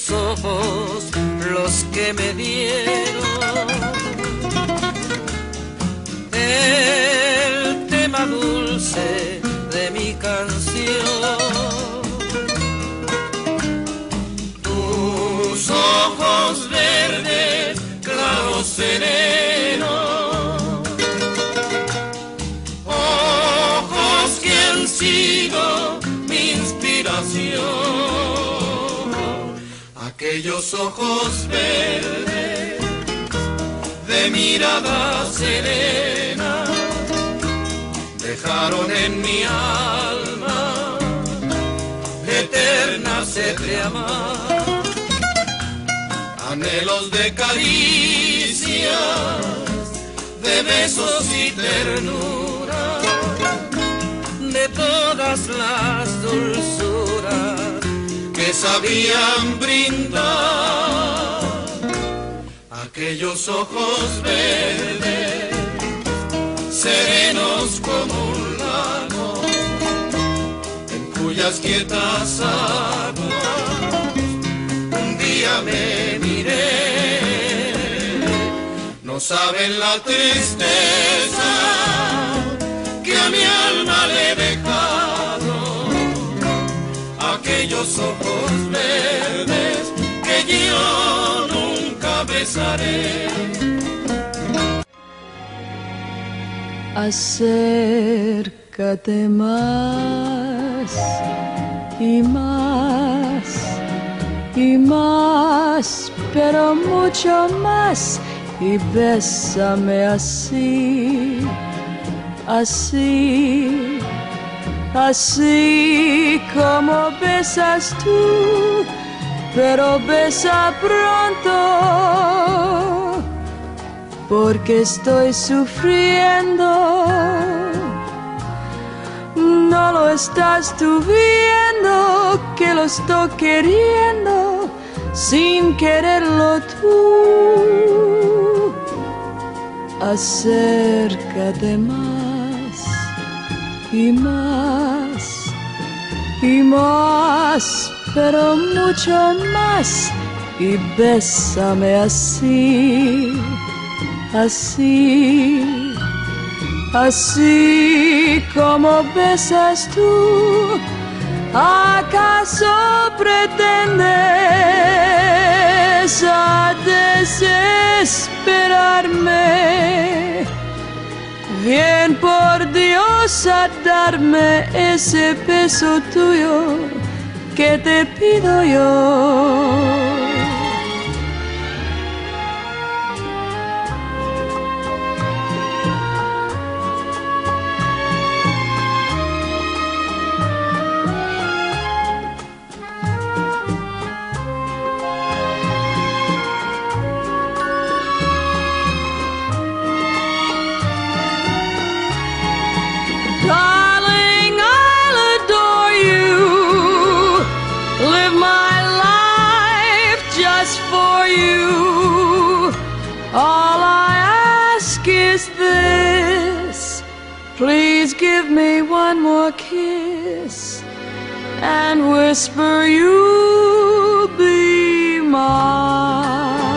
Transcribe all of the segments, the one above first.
tus ojos los que me dieron el tema dulce de mi canción. Tus ojos verdes, claros serenos, ojos que han sido mi inspiración. Aquellos ojos verdes de mirada serena dejaron en mi alma eterna sed de amar, anhelos de caricias, de besos y ternura, de todas las dulzuras que sabían brindar. Aquellos ojos verdes, serenos como un lago, en cuyas quietas aguas un día me miré. No saben la tristeza que a mi alma le he dejado, aquellos ojos verdes que yo nunca besaré. Acércate más y más y más, pero mucho más, y bésame así, así, así como besas tú, pero besa pronto, porque estoy sufriendo. No lo estás tú viendo, que lo estoy queriendo sin quererlo tú. Acércate más y más y más, pero mucho más, y bésame así, así, así como besas tú. ¿Acaso pretendes a desesperarme? Bien, por Dios, a darme ese beso tuyo que te pido yo. Darling, I'll adore you, live my life just for you. All I ask is this, please give me one more kiss and whisper you'll be mine.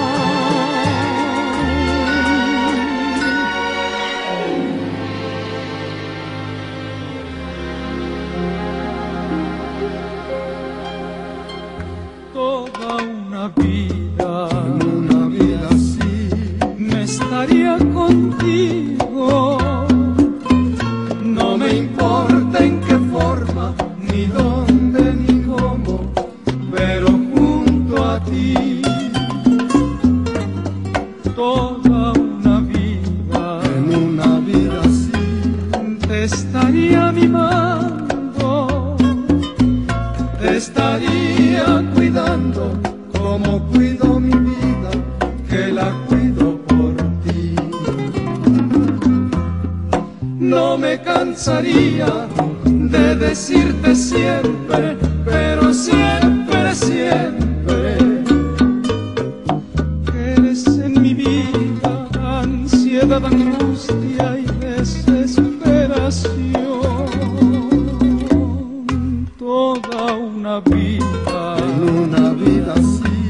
Toda una vida así, me estaría contigo. No me importa en qué forma, ni dónde, ni cómo, pero junto a ti. Toda una vida, en una vida así, te estaría mimando, te estaría cuidando como cuido mi vida, que la cuido por ti. No me cansaría de decirte siempre, pero siempre, siempre, que eres en mi vida ansiedad, angustia y desesperación. Toda una vida, en una vida así,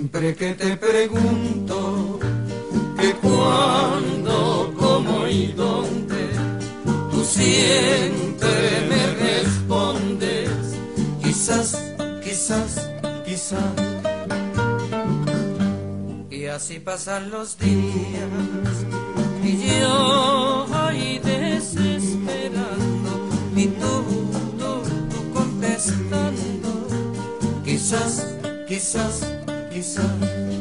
Siempre que te pregunto que cuándo, cómo y dónde, tú siempre me respondes, quizás, quizás, quizás. Y así pasan los días y yo ahí desesperando y tú contestando, quizás, quizás, quizás.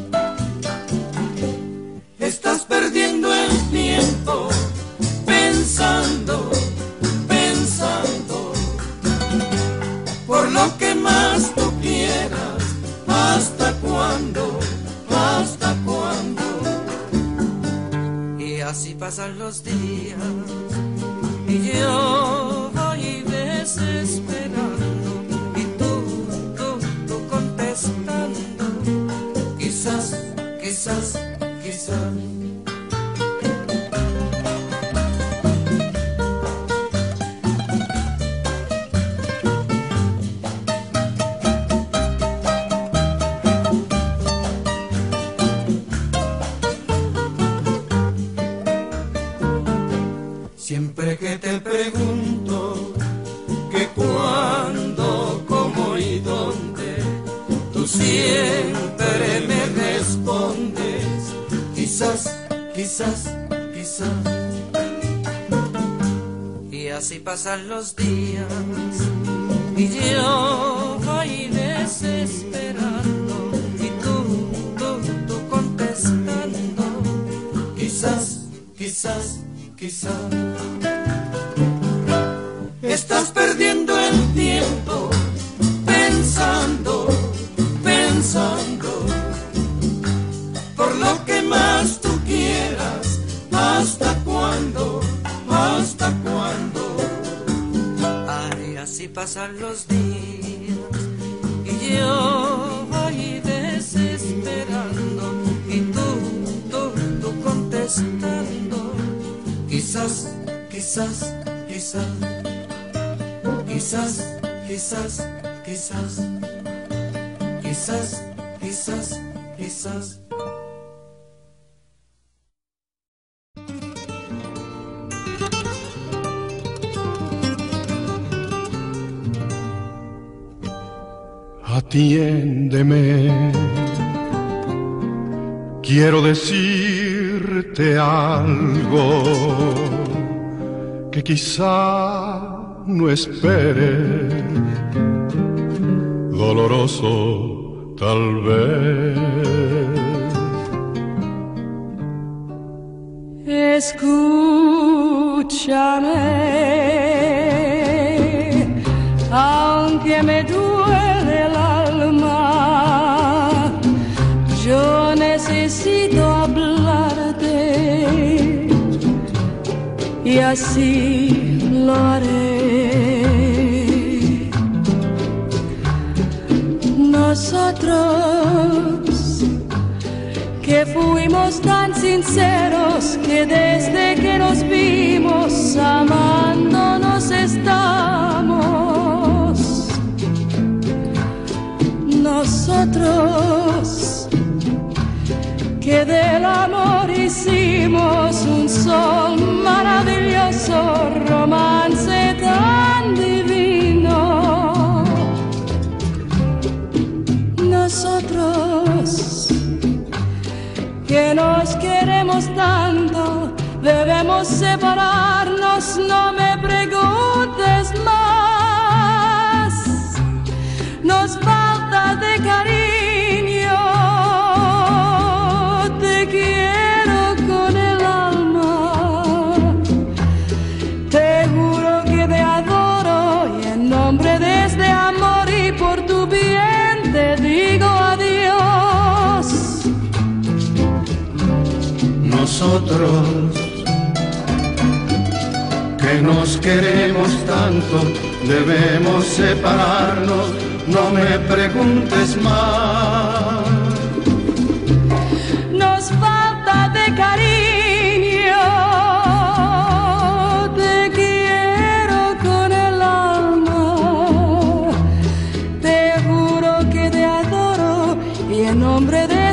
Estás perdiendo el tiempo pensando, pensando, por lo que más tú quieras, ¿hasta cuándo? ¿Hasta cuándo? Y así pasan los días y yo voy desesperando y tú contestando, quizás, quizás, quizás. Siempre que te pregunto que cuándo, cómo y dónde, tú siempre me respondes, quizás, quizás, quizás. Y así pasan los días y yo voy desesperando y tú contestando, quizás, quizás, quizás. Estás perdiendo el tiempo pensando, pensando, por lo que más tú quieras, ¿hasta cuándo? ¿Hasta cuándo? Ay, así pasan los días y yo voy desesperando y tú contestando, quizás, quizás, quizás. Quizás, quizás, quizás, quizás, quizás, quizás. Atiéndeme, quiero decirte algo que quizá no esperes, doloroso tal vez. Escúchame, aunque me duele el alma, yo necesito hablarte y así lo haré. Nosotros que fuimos tan sinceros que desde que nos vimos amándonos estamos. Nosotros que del amor hicimos un sol maravilloso, romance tan divino. Nosotros que nos queremos tanto, debemos separarnos, no me preguntes más. Nos falta de cariño, te quiero con el alma, te juro que te adoro y en nombre de este amor y por tu bien te digo adiós. Nosotros que nos queremos tanto, debemos separarnos, no me preguntes más. Nos falta de cariño, te quiero con el alma, te juro que te adoro y en nombre de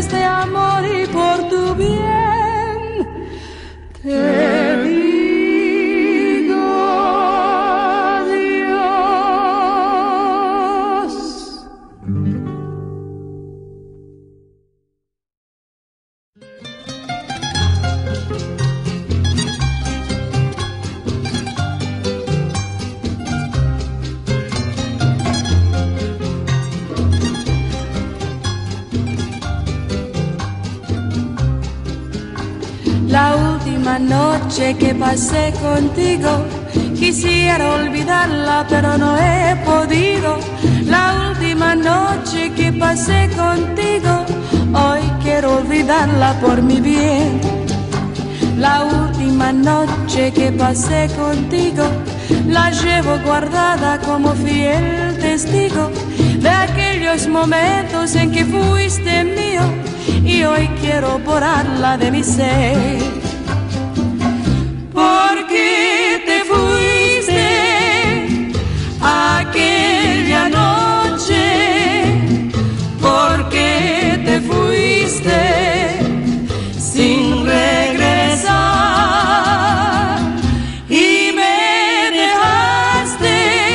última noche que pasé contigo, quisiera olvidarla pero no he podido. La última noche que pasé contigo, hoy quiero olvidarla por mi bien. La última noche que pasé contigo, la llevo guardada como fiel testigo de aquellos momentos en que fuiste mío, y hoy quiero borrarla de mi ser. Porque te fuiste aquella noche, porque te fuiste sin regresar y me dejaste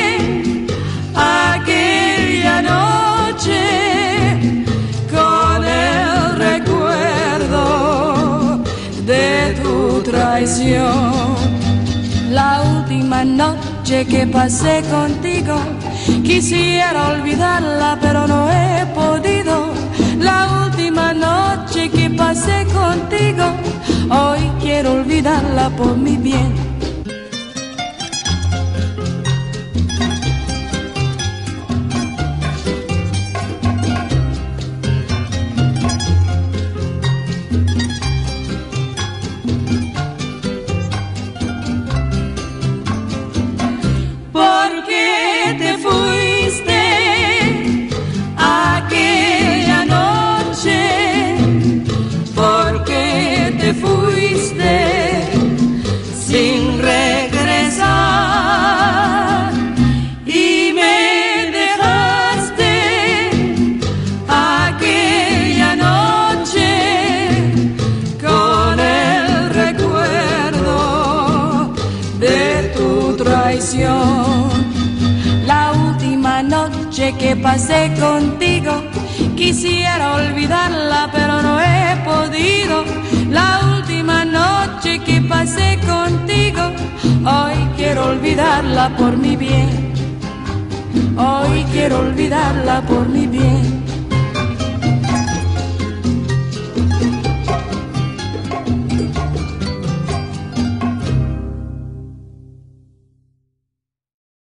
aquella noche con el recuerdo de tu traición. La última noche que pasé contigo, quisiera olvidarla pero no he podido. La última noche que pasé contigo, hoy quiero olvidarla por mi bien. Porque te fuiste aquella noche, porque te fuiste sin regresar y me dejaste aquella noche con el recuerdo de tu traición. La última noche que pasé contigo, quisiera olvidarla pero no he podido. La última noche que pasé contigo, hoy quiero olvidarla por mi bien. Hoy quiero olvidarla por mi bien.